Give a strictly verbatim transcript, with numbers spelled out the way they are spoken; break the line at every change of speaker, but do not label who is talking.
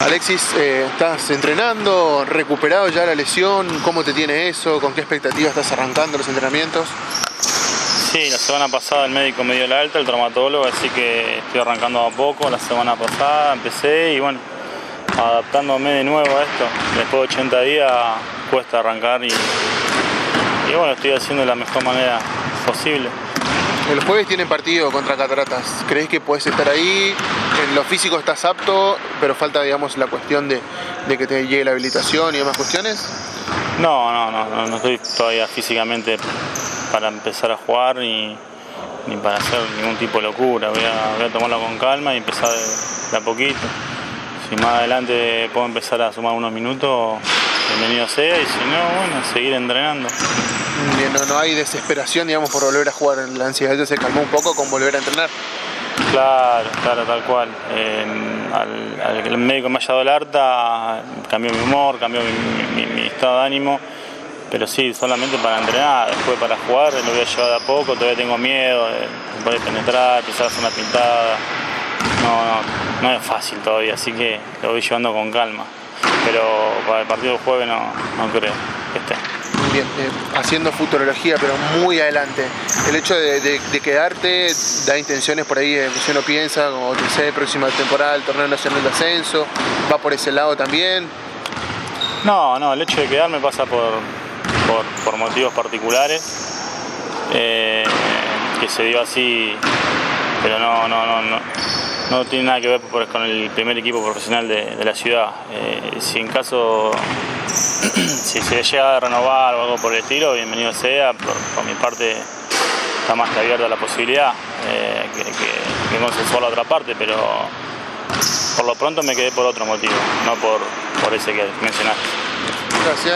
Alexis, eh, ¿estás entrenando? ¿Recuperado ya la lesión? ¿Cómo te tiene eso? ¿Con qué expectativa estás arrancando los entrenamientos?
Sí, la semana pasada el médico me dio la alta, el traumatólogo, así que estoy arrancando a poco. La semana pasada empecé y bueno, adaptándome de nuevo a esto. Después de ochenta días cuesta arrancar y, y bueno, estoy haciendo de la mejor manera posible.
El jueves tienen partido contra Cataratas. ¿Crees que puedes estar ahí? En lo físico estás apto, pero falta, digamos, la cuestión de, de que te llegue la habilitación y demás cuestiones.
No, no, no, no, no estoy todavía físicamente para empezar a jugar ni, ni para hacer ningún tipo de locura. Voy a, voy a tomarlo con calma y empezar de, de a poquito. Si más adelante puedo empezar a sumar unos minutos, bienvenido sea, y si no, bueno, seguir entrenando.
Bien, no, no hay desesperación, digamos, por volver a jugar. La ansiedad ya se calmó un poco con volver a entrenar.
Claro, claro, tal cual. Eh, al, al que el médico me haya dado el alta, cambió mi humor, cambió mi, mi, mi estado de ánimo, pero sí, solamente para entrenar. Después para jugar lo voy a llevar de a poco, todavía tengo miedo de poder penetrar, empezar a hacer una pintada. No, no, no es fácil todavía, así que lo voy llevando con calma. Pero para el partido del jueves no, no creo que esté.
Bien, eh, haciendo futurología, pero muy adelante. El hecho de, de, de quedarte da intenciones por ahí, eh, si uno piensa, como te sé, próxima temporada, el torneo nacional de ascenso, va por ese lado también.
No, no, el hecho de quedarme pasa por, por, por motivos particulares, eh, que se dio así, pero no, no, no, no, no tiene nada que ver con el primer equipo profesional de, de la ciudad. Eh, si en caso, si se llega a renovar o algo por el estilo, bienvenido sea. Por, por mi parte está más que abierta la posibilidad, eh, que, que, que consensuar la otra parte, pero por lo pronto me quedé por otro motivo, no por, por ese que mencionaste.
Gracias.